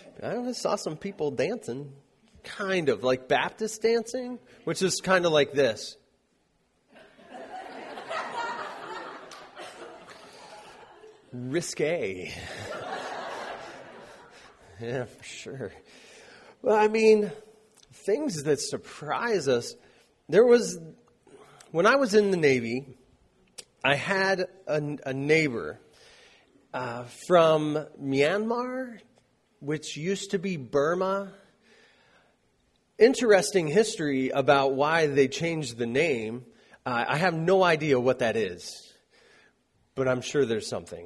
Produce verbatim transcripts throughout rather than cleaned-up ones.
I saw some people dancing, kind of like Baptist dancing, which is kind of like this. Risque. Yeah, for sure. Well, I mean, things that surprise us. There was, when I was in the Navy, I had a, a neighbor uh, from Myanmar, which used to be Burma. Interesting history about why they changed the name. Uh, I have no idea what that is, but I'm sure there's something.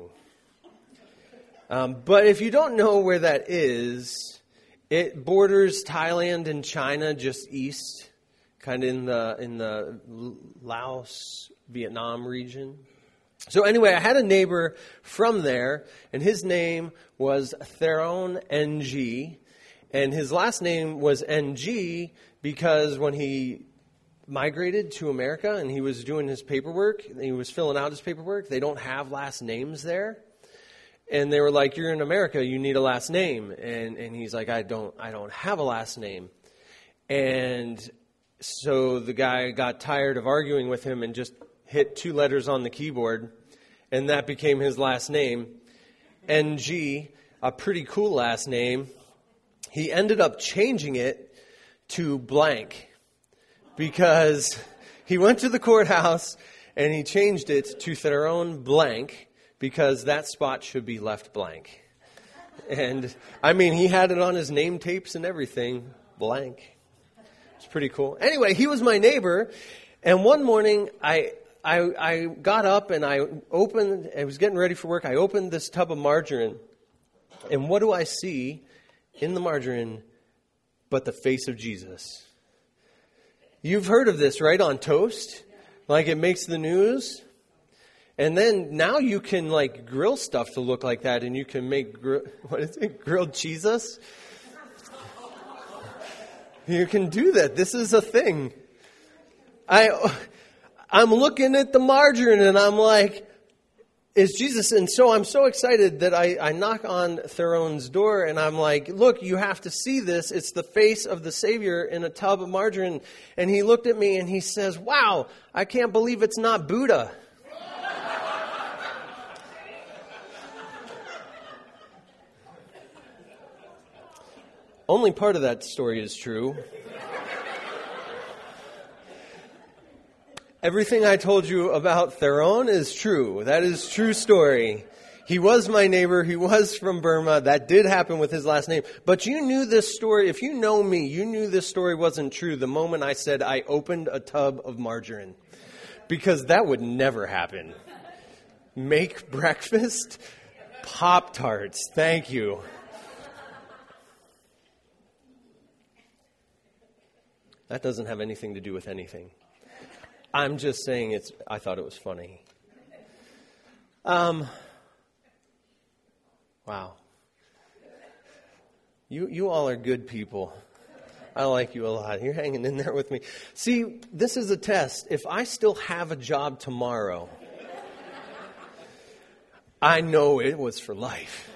Um, but if you don't know where that is, it borders Thailand and China just east, kind of in the in the Laos, Vietnam region. So anyway, I had a neighbor from there, and his name was Theron N G, and his last name was N G because when he migrated to America and he was doing his paperwork, he was filling out his paperwork, they don't have last names there. And they were like, "You're in America, you need a last name." And and he's like, I don't I don't have a last name. And so the guy got tired of arguing with him and just hit two letters on the keyboard, and that became his last name, N G, a pretty cool last name. He ended up changing it to blank because he went to the courthouse and he changed it to Theron blank, because that spot should be left blank. And, I mean, he had it on his name tapes and everything, blank. It's pretty cool. Anyway, he was my neighbor, and one morning, I, I I got up and I opened, I was getting ready for work, I opened this tub of margarine, and what do I see in the margarine but the face of Jesus? You've heard of this, right, on toast? Like it makes the news? And then now you can like grill stuff to look like that, and you can make, gr- what is it, grilled cheeses? You can do that. This is a thing. I, I'm looking at the margarine and I'm like, is Jesus? And so I'm so excited that I, I knock on Theron's door and I'm like, look, you have to see this. It's the face of the Savior in a tub of margarine. And he looked at me and he says, wow, I can't believe it's not Buddha. Only part of that story is true. Everything I told you about Theron is true. That is true story. He was my neighbor. He was from Burma. That did happen with his last name. But you knew this story. If you know me, you knew this story wasn't true the moment I said I opened a tub of margarine. Because that would never happen. Make breakfast? Pop-Tarts. Thank you. That doesn't have anything to do with anything. I'm just saying it's. I thought it was funny. Um. Wow. You you all are good people. I like you a lot. You're hanging in there with me. See, this is a test. If I still have a job tomorrow, I know it was for life.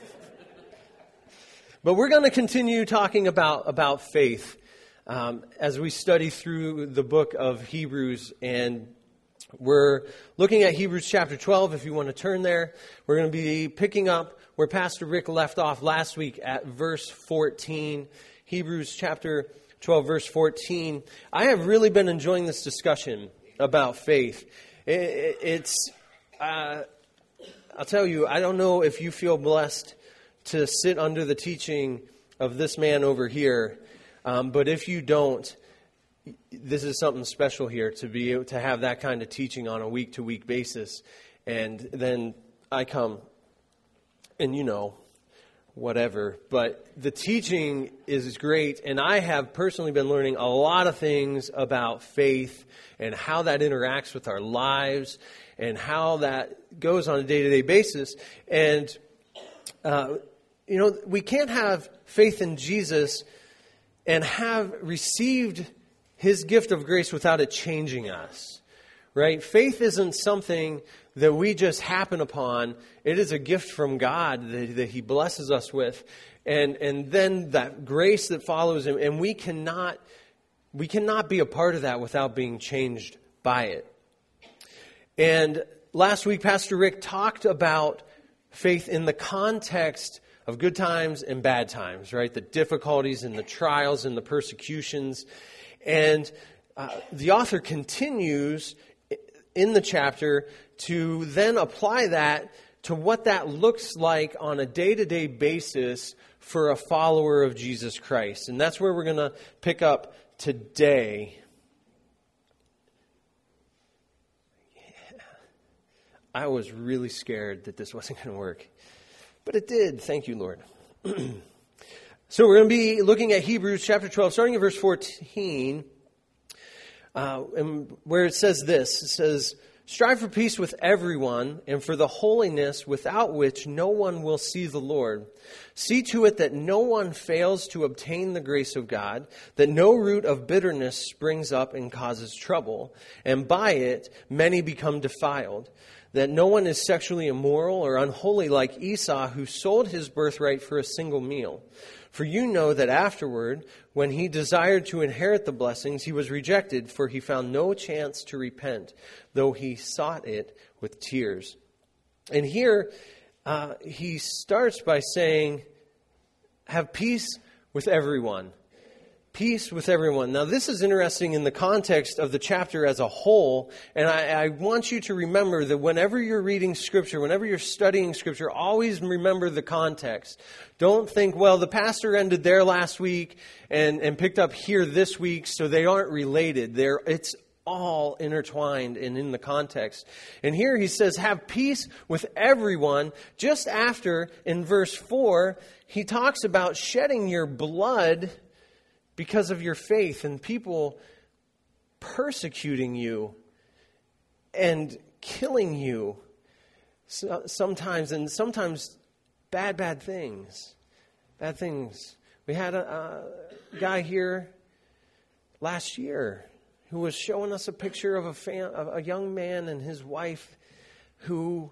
But we're going to continue talking about, about faith. Um, as we study through the book of Hebrews, and we're looking at Hebrews chapter twelve. If you want to turn there, we're going to be picking up where Pastor Rick left off last week at verse fourteen. Hebrews chapter twelve, verse fourteen. I have really been enjoying this discussion about faith. It, it's, uh, I'll tell you, I don't know if you feel blessed to sit under the teaching of this man over here. Um, but if you don't, this is something special here to be able to have that kind of teaching on a week-to-week basis. And then I come and, you know, whatever. But the teaching is great. And I have personally been learning a lot of things about faith and how that interacts with our lives and how that goes on a day-to-day basis. And, uh, you know, we can't have faith in Jesus and have received his gift of grace without it changing us, right? Faith isn't something that we just happen upon. It is a gift from God that, that He blesses us with. And, and then that grace that follows Him. And we cannot, we cannot be a part of that without being changed by it. And last week, Pastor Rick talked about faith in the context of good times and bad times, right? The difficulties and the trials and the persecutions. And uh, the author continues in the chapter to then apply that to what that looks like on a day-to-day basis for a follower of Jesus Christ. And that's where we're going to pick up today. Yeah. I was really scared that this wasn't going to work. But it did. Thank you, Lord. So we're going to be looking at Hebrews chapter twelve, starting at verse fourteen, uh, and where it says this. It says, "Strive for peace with everyone and for the holiness without which no one will see the Lord. See to it that no one fails to obtain the grace of God, that no root of bitterness springs up and causes trouble, and by it many become defiled. That no one is sexually immoral or unholy like Esau, who sold his birthright for a single meal. For you know that afterward, when he desired to inherit the blessings, he was rejected, for he found no chance to repent, though he sought it with tears." And here, uh, he starts by saying, have peace with everyone. Peace with everyone. Now, this is interesting in the context of the chapter as a whole. And I, I want you to remember that whenever you're reading Scripture, whenever you're studying Scripture, always remember the context. Don't think, well, the pastor ended there last week and, and picked up here this week, so they aren't related. They're, it's all intertwined and in the context. And here he says, have peace with everyone. Just after, in verse four, he talks about shedding your blood because of your faith, and people persecuting you and killing you so, sometimes, and sometimes bad, bad things. Bad things. We had a, a guy here last year who was showing us a picture of a, fam, of a young man and his wife who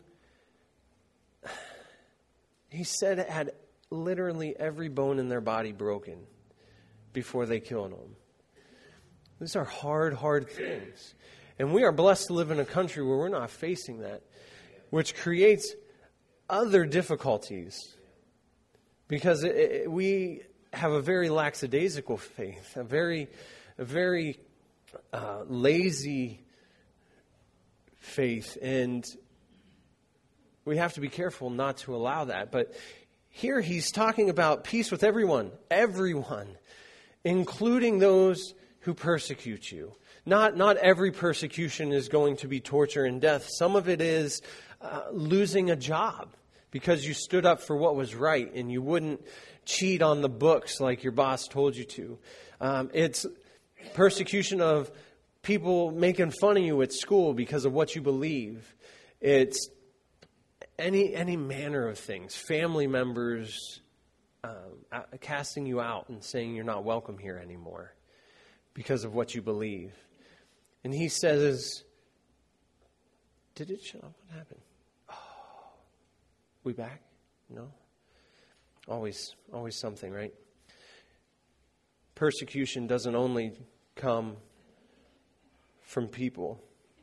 he said had literally every bone in their body broken before they killed him. These are hard, hard things. And we are blessed to live in a country where we're not facing that, which creates other difficulties. Because it, it, we have a very lackadaisical faith, a very, a very uh, lazy faith. And we have to be careful not to allow that. But here he's talking about peace with everyone, everyone. Including those who persecute you. Not, not every persecution is going to be torture and death. Some of it is uh, losing a job because you stood up for what was right and you wouldn't cheat on the books like your boss told you to. Um, it's persecution of people making fun of you at school because of what you believe. It's any any manner of things. Family members Um, casting you out and saying you're not welcome here anymore because of what you believe. And he says, did it show up? What happened? Oh, we back? No? Always, always something, right? Persecution doesn't only come from people.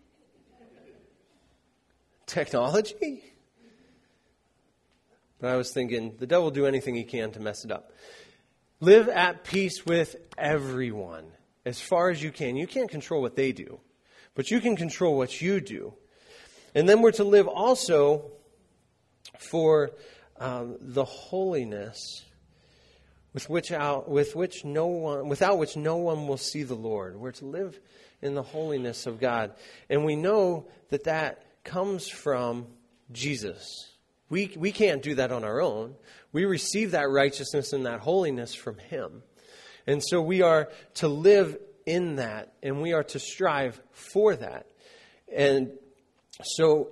Technology? But I was thinking, the devil will do anything he can to mess it up. Live at peace with everyone as far as you can. You can't control what they do, but you can control what you do. And then we're to live also for um, the holiness with which out, with which no one, without which no one will see the Lord. We're to live in the holiness of God, and we know that that comes from Jesus. We we can't do that on our own. We receive that righteousness and that holiness from Him. And so we are to live in that, and we are to strive for that. And so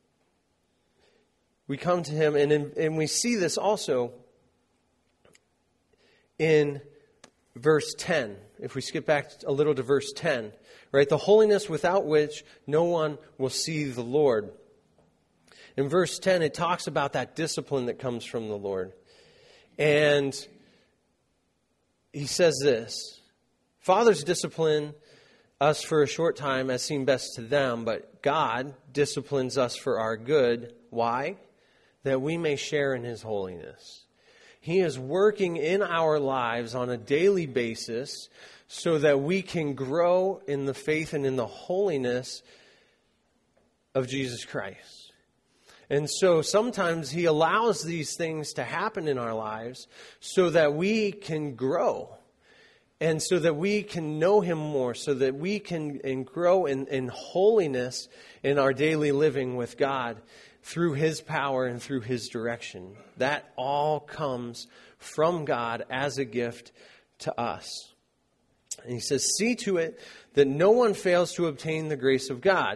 we come to Him, and, in, and we see this also in verse ten. If we skip back a little to verse ten, right? The holiness without which no one will see the Lord. In verse ten, it talks about that discipline that comes from the Lord. And he says this, fathers discipline us for a short time as seemed best to them, but God disciplines us for our good. Why? That we may share in his holiness. He is working in our lives on a daily basis so that we can grow in the faith and in the holiness of Jesus Christ. And so sometimes he allows these things to happen in our lives so that we can grow. And so that we can know him more, so that we can and grow in, in holiness in our daily living with God through his power and through his direction. That all comes from God as a gift to us. And he says, see to it that no one fails to obtain the grace of God.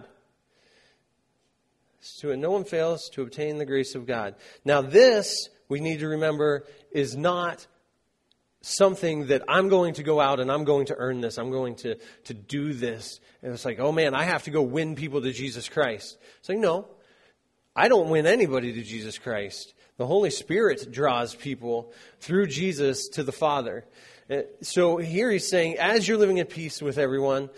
To it, no one fails to obtain the grace of God. Now this, we need to remember, is not something that I'm going to go out and I'm going to earn this. I'm going to, to do this. And it's like, oh man, I have to go win people to Jesus Christ. It's like, no, I don't win anybody to Jesus Christ. The Holy Spirit draws people through Jesus to the Father. So here he's saying, as you're living at peace with everyone,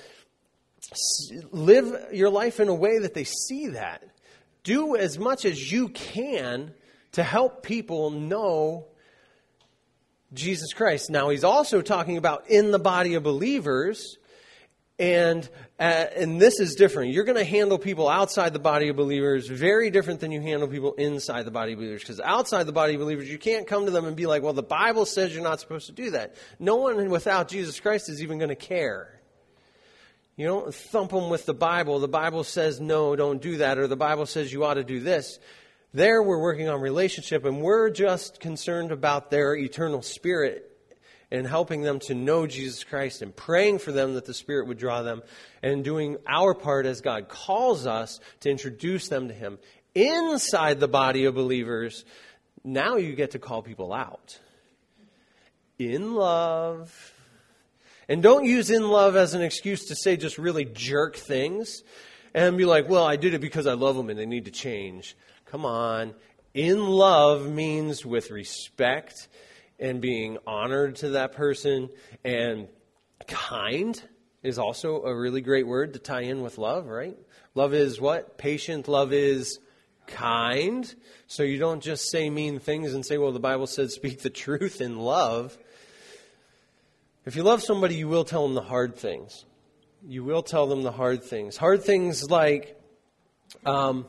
live your life in a way that they see that. Do as much as you can to help people know Jesus Christ. Now, he's also talking about in the body of believers, and uh, and this is different. You're going to handle people outside the body of believers very different than you handle people inside the body of believers. Because outside the body of believers, you can't come to them and be like, well, the Bible says you're not supposed to do that. No one without Jesus Christ is even going to care. You don't thump them with the Bible. The Bible says, no, don't do that. Or the Bible says you ought to do this. There we're working on relationship, and we're just concerned about their eternal spirit and helping them to know Jesus Christ and praying for them that the Spirit would draw them and doing our part as God calls us to introduce them to him. Inside the body of believers, now you get to call people out. In love. And don't use in love as an excuse to say just really jerk things and be like, well, I did it because I love them and they need to change. Come on. In love means with respect and being honored to that person. And kind is also a really great word to tie in with love, right? Love is what? Patient. Love is kind. So you don't just say mean things and say, well, the Bible says speak the truth in love. If you love somebody, you will tell them the hard things. You will tell them the hard things. Hard things like um,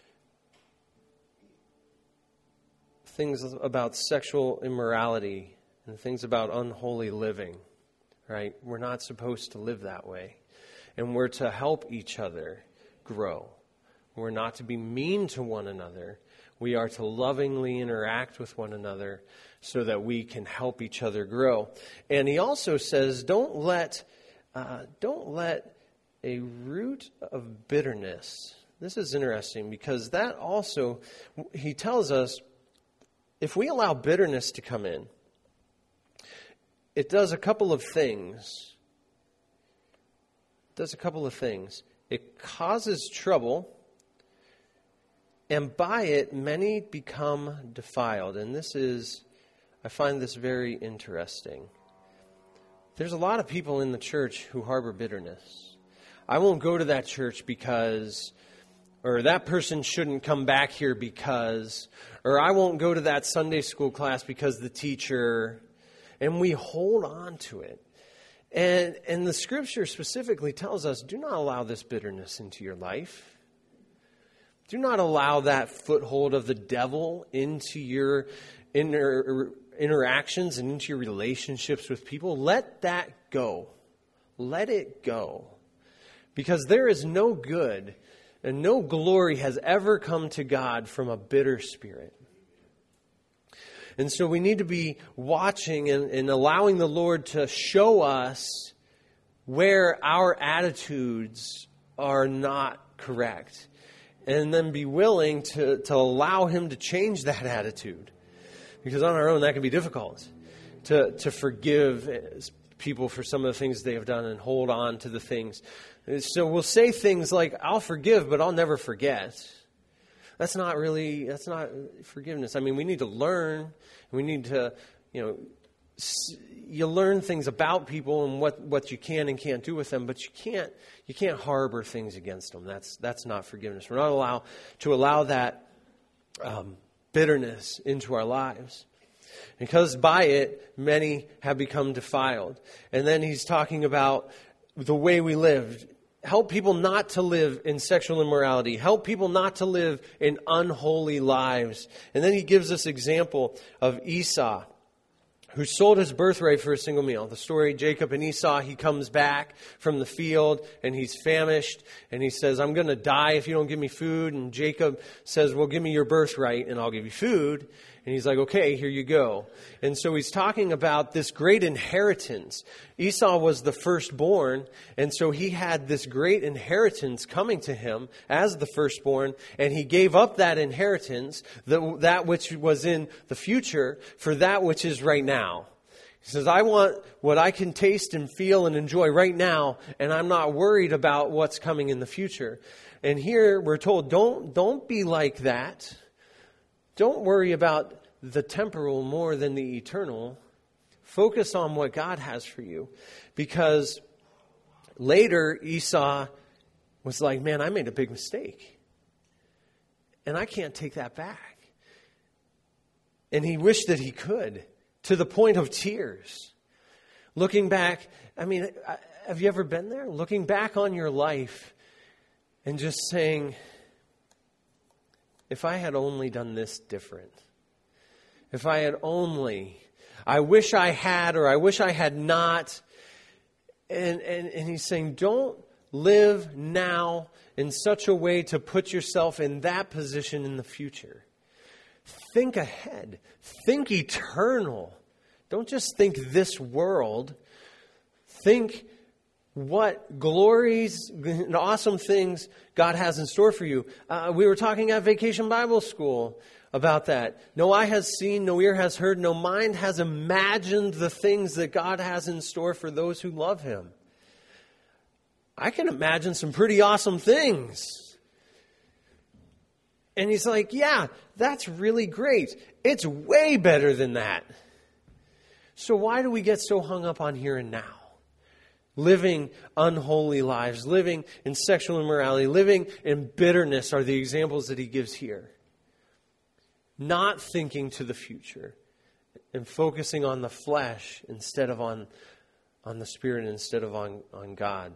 things about sexual immorality and things about unholy living, right? We're not supposed to live that way. And we're to help each other grow. We're not to be mean to one another. We are to lovingly interact with one another so that we can help each other grow. And he also says, don't let, uh, don't let a root of bitterness. This is interesting because that also, he tells us, if we allow bitterness to come in, it does a couple of things. It does a couple of things. It causes trouble. And by it, many become defiled. And this is, I find this very interesting. There's a lot of people in the church who harbor bitterness. I won't go to that church because, or that person shouldn't come back here because, or I won't go to that Sunday school class because the teacher, and we hold on to it. And, and the scripture specifically tells us, do not allow this bitterness into your life. Do not allow that foothold of the devil into your inter- interactions and into your relationships with people. Let that go. Let it go. Because there is no good and no glory has ever come to God from a bitter spirit. And so we need to be watching and, and allowing the Lord to show us where our attitudes are not correct. And then be willing to, to allow him to change that attitude. Because on our own, that can be difficult. to, to forgive people for some of the things they have done and hold on to the things. So we'll say things like, I'll forgive, but I'll never forget. That's not really, that's not forgiveness. I mean, we need to learn. We need to, you know, you learn things about people and what, what you can and can't do with them, but you can't you can't harbor things against them. That's that's not forgiveness. We're not allowed to allow that um, bitterness into our lives, because by it many have become defiled. And then he's talking about the way we live. Help people not to live in sexual immorality. Help people not to live in unholy lives. And then he gives us example of Esau, who sold his birthright for a single meal. The story, Jacob and Esau, he comes back from the field and he's famished. And he says, I'm going to die if you don't give me food. And Jacob says, well, give me your birthright and I'll give you food. And he's like, okay, here you go. And so he's talking about this great inheritance. Esau was the firstborn, and so he had this great inheritance coming to him as the firstborn, and he gave up that inheritance, that, that which was in the future, for that which is right now. He says, I want what I can taste and feel and enjoy right now, and I'm not worried about what's coming in the future. And here we're told, don't, don't be like that. Don't worry about the temporal more than the eternal. Focus on what God has for you. Because later Esau was like, man, I made a big mistake. And I can't take that back. And he wished that he could, to the point of tears. Looking back, I mean, have you ever been there? Looking back on your life and just saying, if I had only done this different, if I had only, I wish I had, or I wish I had not. And, and, and he's saying, don't live now in such a way to put yourself in that position in the future. Think ahead. Think eternal. Don't just think this world. Think what glories and awesome things God has in store for you. Uh, we were talking at Vacation Bible School about that. No eye has seen, no ear has heard, no mind has imagined the things that God has in store for those who love Him. I can imagine some pretty awesome things. And he's like, yeah, that's really great. It's way better than that. So why do we get so hung up on here and now? Living unholy lives, living in sexual immorality, living in bitterness are the examples that he gives here. Not thinking to the future and focusing on the flesh instead of on, on the Spirit, instead of on, on God.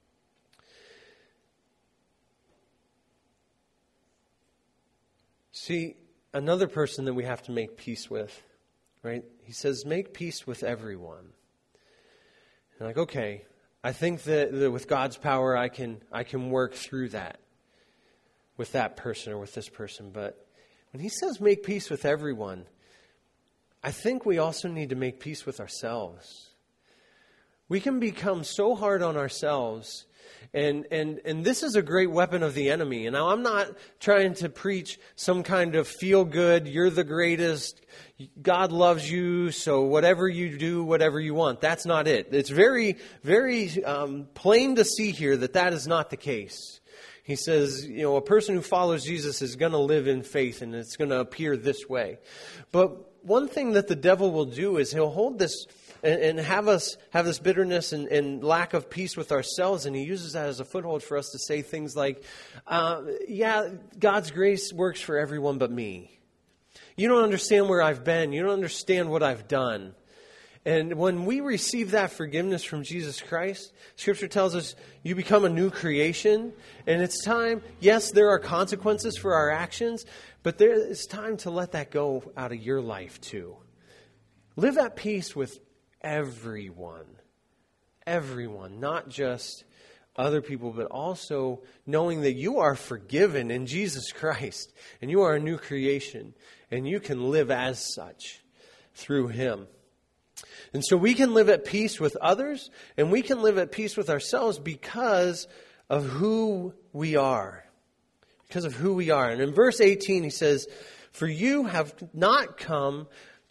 See, another person that we have to make peace with, right? He says, make peace with everyone. And like, okay, I think that, that with God's power, I can I can work through that with that person or with this person. But when he says make peace with everyone, I think we also need to make peace with ourselves. We can become so hard on ourselves. And, and, and this is a great weapon of the enemy. And now I'm not trying to preach some kind of feel good, you're the greatest, God loves you, so whatever you do, whatever you want. That's not it. It's very, very um, plain to see here that that is not the case. He says, you know, a person who follows Jesus is going to live in faith, and it's going to appear this way. But one thing that the devil will do is he'll hold this and, and have us have this bitterness and, and lack of peace with ourselves, and he uses that as a foothold for us to say things like, uh, yeah, God's grace works for everyone but me. You don't understand where I've been. You don't understand what I've done. And when we receive that forgiveness from Jesus Christ, Scripture tells us you become a new creation. And it's time, yes, there are consequences for our actions, but there is time to let that go out of your life too. Live at peace with everyone. Everyone, not just other people, but also knowing that you are forgiven in Jesus Christ. And you are a new creation. And you can live as such through Him. And so we can live at peace with others, and we can live at peace with ourselves because of who we are. Because of who we are. And in verse eighteen he says, for you have not come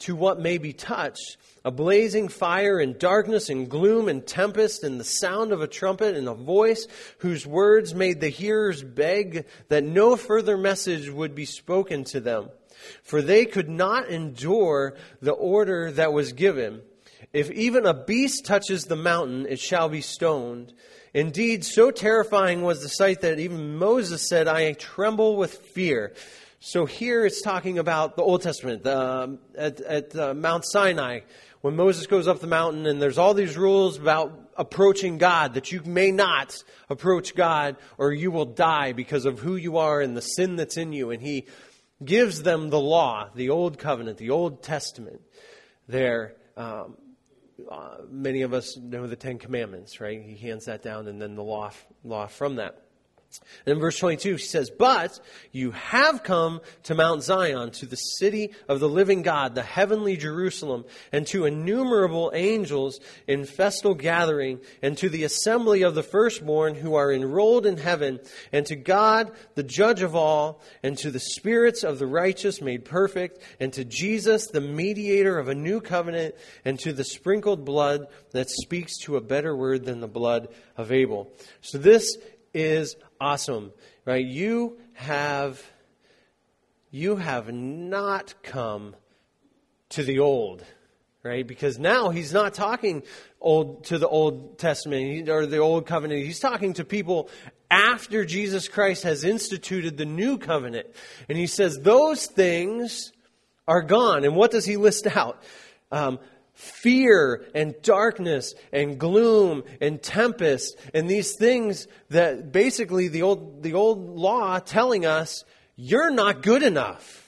to what may be touched, a blazing fire and darkness and gloom and tempest and the sound of a trumpet and a voice whose words made the hearers beg that no further message would be spoken to them. For they could not endure the order that was given. If even a beast touches the mountain, it shall be stoned. Indeed, so terrifying was the sight that even Moses said, I tremble with fear. So here it's talking about the Old Testament, uh, at, at uh, Mount Sinai, when Moses goes up the mountain and there's all these rules about approaching God, that you may not approach God or you will die because of who you are and the sin that's in you. And he gives them the law, the Old Covenant, the Old Testament there. Um, uh, many of us know the Ten Commandments, right? He hands that down and then the law, law from that. And in verse twenty-two, she says, but you have come to Mount Zion, to the city of the living God, the heavenly Jerusalem, and to innumerable angels in festal gathering, and to the assembly of the firstborn who are enrolled in heaven, and to God, the judge of all, and to the spirits of the righteous made perfect, and to Jesus, the mediator of a new covenant, and to the sprinkled blood that speaks to a better word than the blood of Abel. So this is awesome, right? You have, you have not come to the old, right? Because now he's not talking old to the Old Testament or the Old Covenant. He's talking to people after Jesus Christ has instituted the new covenant. And he says those things are gone. And what does he list out? Um, Fear and darkness and gloom and tempest and these things that basically the old the old law telling us you're not good enough.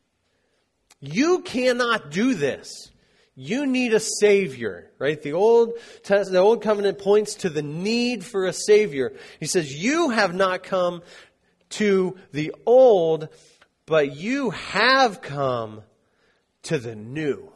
You cannot do this. You need a Savior, right? The old the old covenant points to the need for a Savior. He says you have not come to the old, but you have come to the new.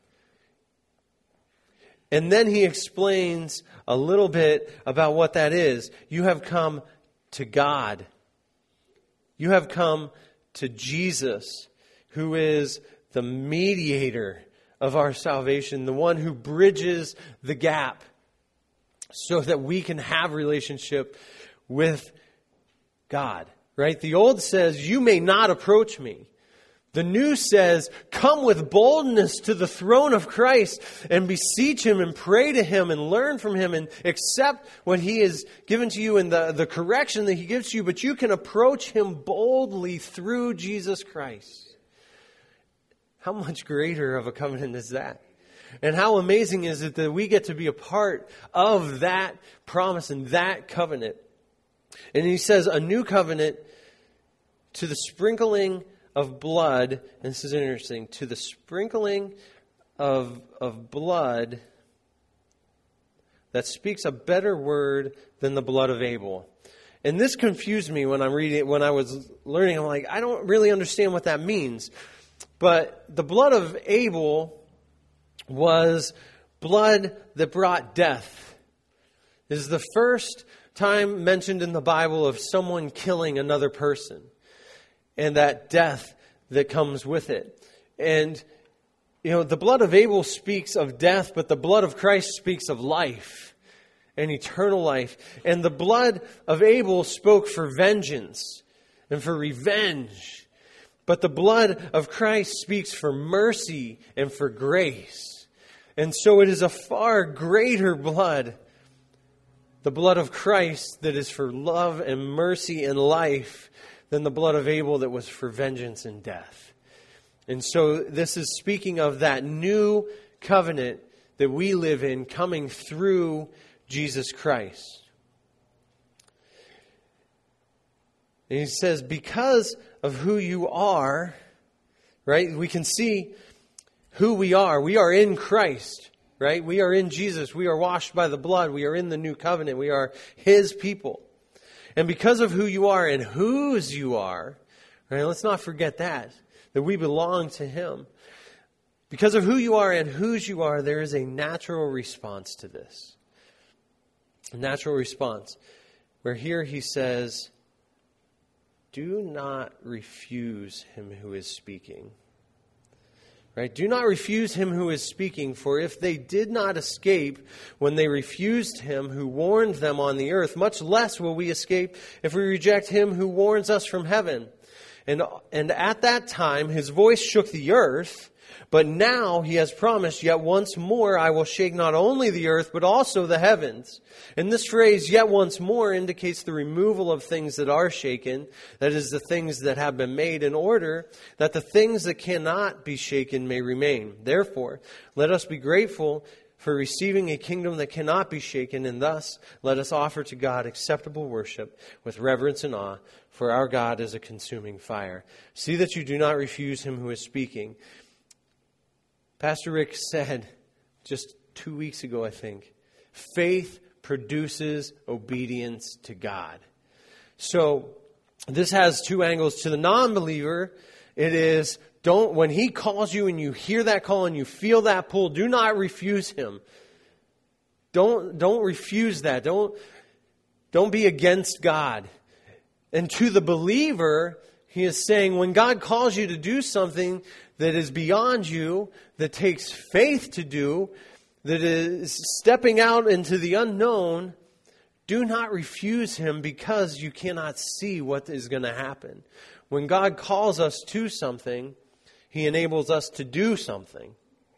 And then he explains a little bit about what that is. You have come to God. You have come to Jesus, who is the mediator of our salvation, the one who bridges the gap so that we can have relationship with God, right? The old says, you may not approach me. The new says, come with boldness to the throne of Christ and beseech Him and pray to Him and learn from Him and accept what He has given to you and the, the correction that He gives to you. But you can approach Him boldly through Jesus Christ. How much greater of a covenant is that? And how amazing is it that we get to be a part of that promise and that covenant? And he says, a new covenant to the sprinkling of blood, and this is interesting, to the sprinkling of, of blood that speaks a better word than the blood of Abel. And this confused me when I'm reading it, when I was learning. I'm like, I don't really understand what that means. But the blood of Abel was blood that brought death. This is the first time mentioned in the Bible of someone killing another person. And that death that comes with it. And, you know, the blood of Abel speaks of death, but the blood of Christ speaks of life and eternal life. And the blood of Abel spoke for vengeance and for revenge. But the blood of Christ speaks for mercy and for grace. And so it is a far greater blood, the blood of Christ, that is for love and mercy and life, than the blood of Abel that was for vengeance and death. And so this is speaking of that new covenant that we live in coming through Jesus Christ. And he says, because of who you are, right? We can see who we are. We are in Christ, right? We are in Jesus. We are washed by the blood. We are in the new covenant. We are His people. And because of who you are and whose you are, right, let's not forget that, that we belong to Him. Because of who you are and whose you are, there is a natural response to this. A natural response. Where here he says, do not refuse Him who is speaking. Right? Do not refuse him who is speaking, for if they did not escape when they refused him who warned them on the earth, much less will we escape if we reject him who warns us from heaven. And, and at that time his voice shook the earth, but now he has promised, yet once more I will shake not only the earth, but also the heavens. And this phrase, yet once more, indicates the removal of things that are shaken, that is, the things that have been made, in order that the things that cannot be shaken may remain. Therefore, let us be grateful for receiving a kingdom that cannot be shaken, and thus let us offer to God acceptable worship with reverence and awe, for our God is a consuming fire. See that you do not refuse him who is speaking. Pastor Rick said just two weeks ago, I think, faith produces obedience to God. So this has two angles. To the non-believer, it is, don't, when he calls you and you hear that call and you feel that pull, do not refuse him. Don't, don't refuse that. Don't, don't be against God. And to the believer, he is saying, when God calls you to do something that is beyond you, that takes faith to do, that is stepping out into the unknown, do not refuse him because you cannot see what is going to happen. When God calls us to something, he enables us to do something.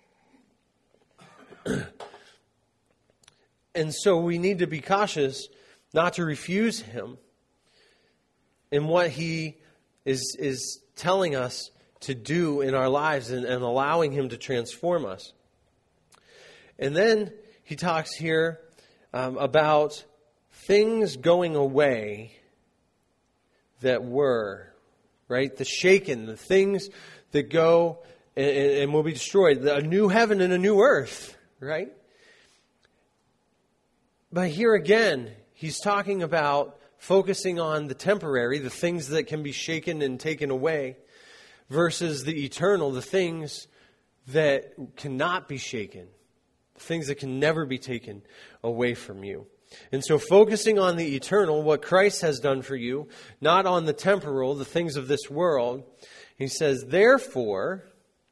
And so we need to be cautious not to refuse him in what he is, is telling us to do in our lives, and, and allowing him to transform us. And then he talks here um, about things going away that were, right? The shaken, the things that go and, and will be destroyed. A new heaven and a new earth, right? But here again, he's talking about focusing on the temporary, the things that can be shaken and taken away, versus the eternal, the things that cannot be shaken, the things that can never be taken away from you. And so focusing on the eternal, what Christ has done for you, not on the temporal, the things of this world, he says, therefore,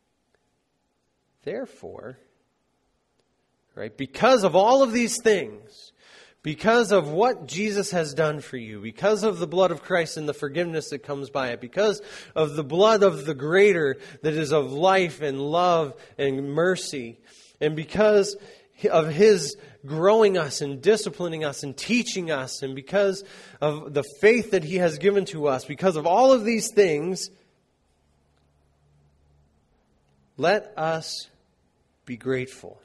therefore, right, because of all of these things, because of what Jesus has done for you, because of the blood of Christ and the forgiveness that comes by it, because of the blood of the greater that is of life and love and mercy, and because of his growing us and disciplining us and teaching us, and because of the faith that he has given to us, because of all of these things, let us be grateful.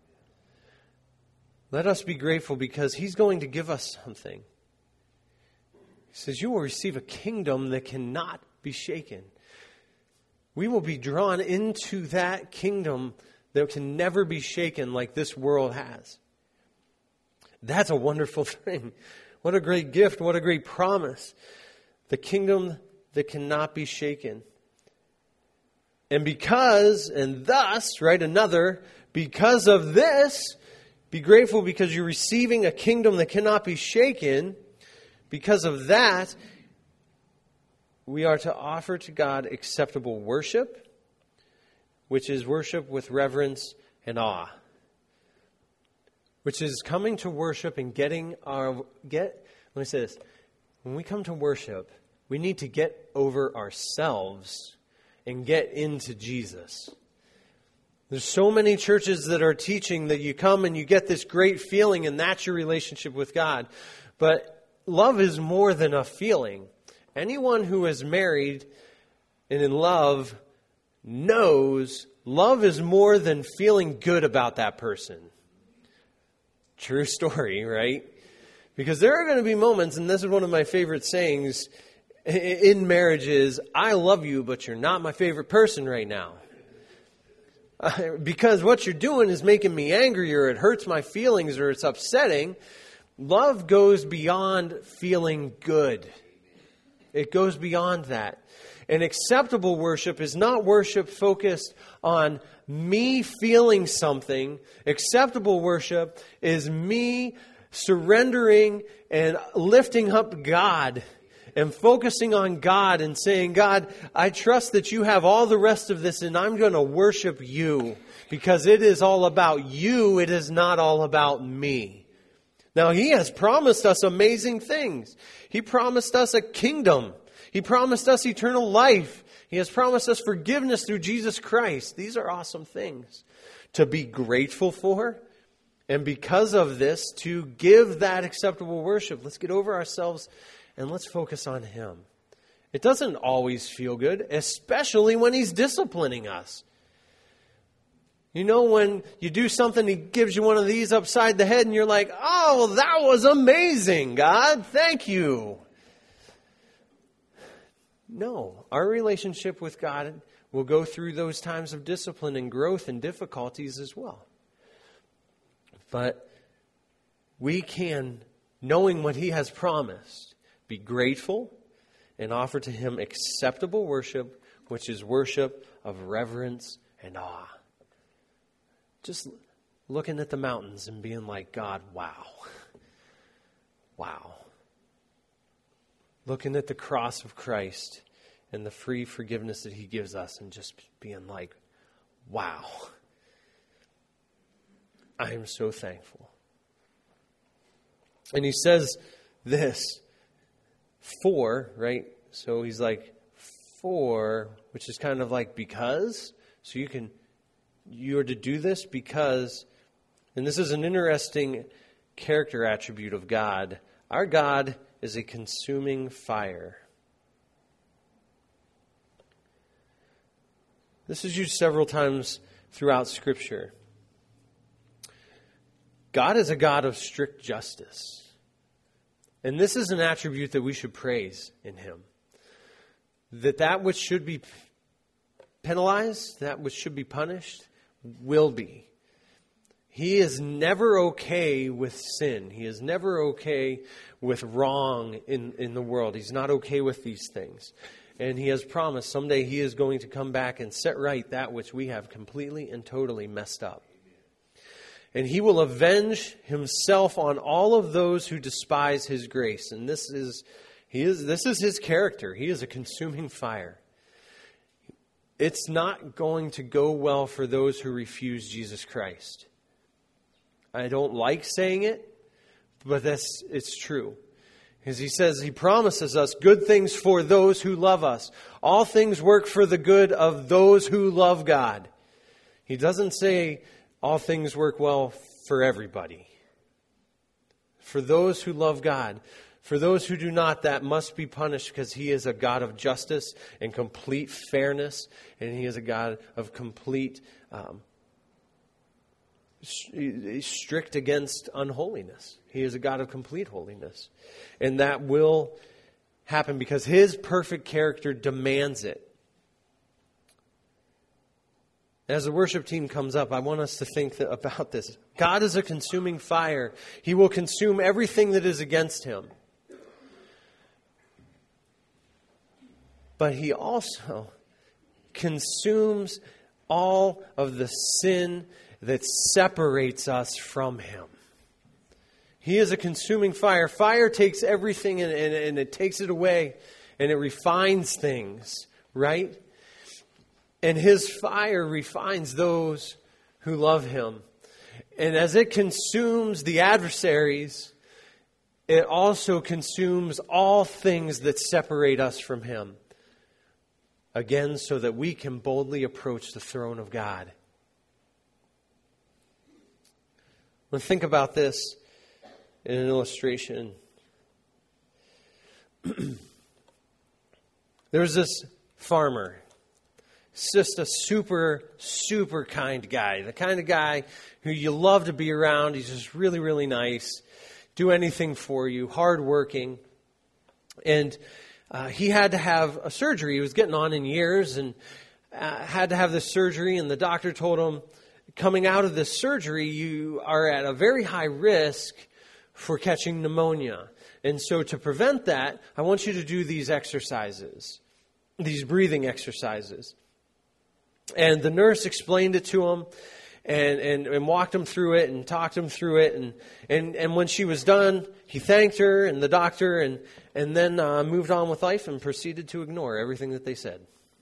Let us be grateful because he's going to give us something. He says, you will receive a kingdom that cannot be shaken. We will be drawn into that kingdom that can never be shaken like this world has. That's a wonderful thing. What a great gift. What a great promise. The kingdom that cannot be shaken. And because, and thus, right, another, because of this, be grateful because you're receiving a kingdom that cannot be shaken. Because of that, we are to offer to God acceptable worship, which is worship with reverence and awe. Which is coming to worship and getting our, get, let me say this. When we come to worship, we need to get over ourselves and get into Jesus. There's so many churches that are teaching that you come and you get this great feeling and that's your relationship with God. But love is more than a feeling. Anyone who is married and in love knows love is more than feeling good about that person. True story, right? Because there are going to be moments, and this is one of my favorite sayings in marriage is, I love you, but you're not my favorite person right now. Uh, because what you're doing is making me angry, or it hurts my feelings, or it's upsetting. Love goes beyond feeling good. It goes beyond that. And acceptable worship is not worship focused on me feeling something. Acceptable worship is me surrendering and lifting up God and focusing on God and saying, God, I trust that you have all the rest of this and I'm going to worship you because it is all about you. It is not all about me. Now, He has promised us amazing things. He promised us a kingdom. He promised us eternal life. He has promised us forgiveness through Jesus Christ. These are awesome things to be grateful for. And because of this, to give that acceptable worship. Let's get over ourselves and let's focus on Him. It doesn't always feel good, especially when He's disciplining us. You know, when you do something, He gives you one of these upside the head and you're like, oh, well, that was amazing, God. Thank you. No, our relationship with God will go through those times of discipline and growth and difficulties as well. But we can, knowing what He has promised, be grateful and offer to Him acceptable worship, which is worship of reverence and awe. Just looking at the mountains and being like, God, wow. Wow. Looking at the cross of Christ and the free forgiveness that He gives us and just being like, wow. I am so thankful. And He says this, for, right? So He's like, for, which is kind of like because. So you can, you are to do this because, and this is an interesting character attribute of God. Our God is a consuming fire. This is used several times throughout Scripture. God is a God of strict justice. And this is an attribute that we should praise in Him. That that which should be penalized, that which should be punished, will be. He is never okay with sin. He is never okay with wrong in, in the world. He's not okay with these things. And He has promised someday He is going to come back and set right that which we have completely and totally messed up. And He will avenge Himself on all of those who despise His grace. And this is, he is, this is His character. He is a consuming fire. It's not going to go well for those who refuse Jesus Christ. I don't like saying it, but that's, it's true. Because He says, He promises us good things for those who love us. All things work for the good of those who love God. He doesn't say all things work well for everybody. For those who love God. For those who do not, that must be punished because He is a God of justice and complete fairness. And He is a God of complete, um, strict against unholiness. He is a God of complete holiness. And that will happen because His perfect character demands it. As the worship team comes up, I want us to think about this. God is a consuming fire. He will consume everything that is against Him. But He also consumes all of the sin that separates us from Him. He is a consuming fire. Fire takes everything and, and, and it takes it away and it refines things, right? And His fire refines those who love Him. And as it consumes the adversaries, it also consumes all things that separate us from Him. Again, so that we can boldly approach the throne of God. Well, think about this in an illustration. There's this farmer. He's just a super, super kind guy. The kind of guy who you love to be around. He's just really, really nice. Do anything for you. Hardworking. And uh, he had to have a surgery. He was getting on in years and uh, had to have this surgery. And the doctor told him, coming out of this surgery, you are at a very high risk for catching pneumonia. And so to prevent that, I want you to do these exercises, these breathing exercises. And the nurse explained it to him. and, and, and walked him through it and talked him through it. And, and, and when she was done, he thanked her and the doctor and, and then uh, moved on with life and proceeded to ignore everything that they said.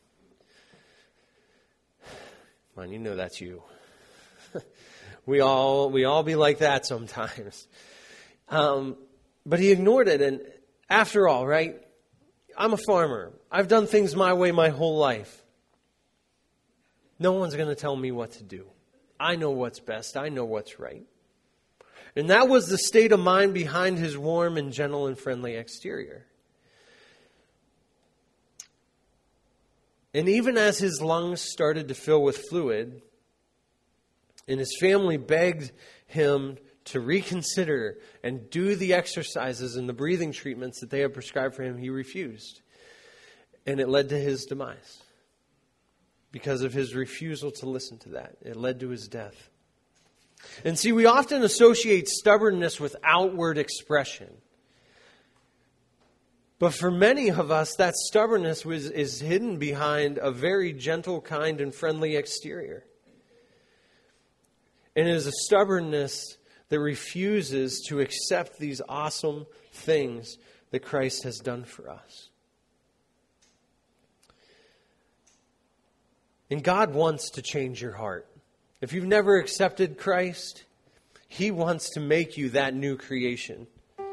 Come on, you know that's you. we all we all be like that sometimes. Um, but he ignored it. And after all, right, I'm a farmer. I've done things my way my whole life. No one's going to tell me what to do. I know what's best. I know what's right. And that was the state of mind behind his warm and gentle and friendly exterior. And even as his lungs started to fill with fluid, and his family begged him to reconsider and do the exercises and the breathing treatments that they had prescribed for him, he refused. And it led to his demise. Because of his refusal to listen to that. It led to his death. And see, we often associate stubbornness with outward expression. But for many of us, that stubbornness was, is hidden behind a very gentle, kind, and friendly exterior. And it is a stubbornness that refuses to accept these awesome things that Christ has done for us. And God wants to change your heart. If you've never accepted Christ, He wants to make you that new creation.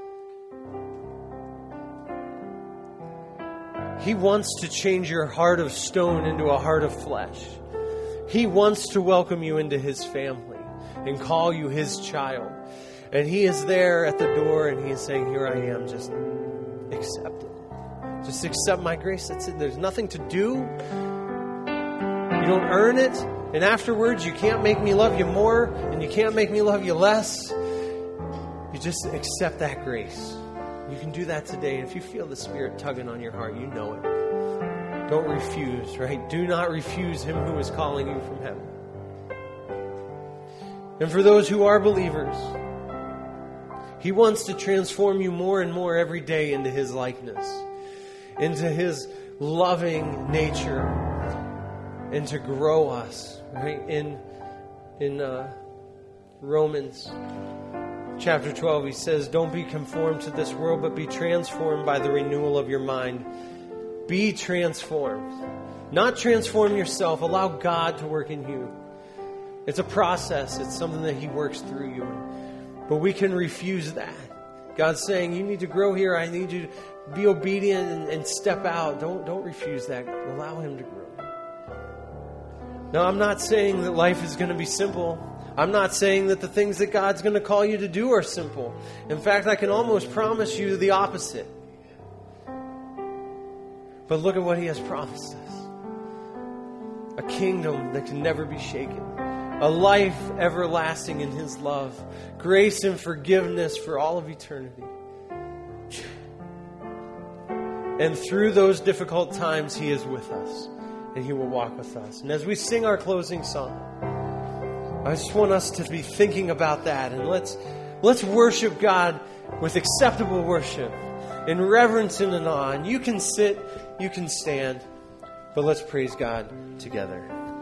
He wants to change your heart of stone into a heart of flesh. He wants to welcome you into His family and call you His child. And He is there at the door and He is saying, here I am, just accept it. Just accept my grace. That's it. There's nothing to do. You don't earn it. And afterwards, you can't make me love you more and you can't make me love you less. You just accept that grace. You can do that today. And if you feel the Spirit tugging on your heart, you know it. Don't refuse, right? Do not refuse Him who is calling you from heaven. And for those who are believers, He wants to transform you more and more every day into His likeness, into His loving nature, and to grow us, right? In, in uh, Romans chapter twelve, he says, don't be conformed to this world, but be transformed by the renewal of your mind. Be transformed. Not transform yourself. Allow God to work in you. It's a process. It's something that He works through you. But we can refuse that. God's saying, you need to grow here. I need you to be obedient and, and step out. Don't, don't refuse that. Allow Him to grow. Now, I'm not saying that life is going to be simple. I'm not saying that the things that God's going to call you to do are simple. In fact, I can almost promise you the opposite. But look at what He has promised us. A kingdom that can never be shaken. A life everlasting in His love. Grace and forgiveness for all of eternity. And through those difficult times, He is with us. And He will walk with us. And as we sing our closing song, I just want us to be thinking about that. And let's let's worship God with acceptable worship, in reverence and in awe. And you can sit, you can stand, but let's praise God together.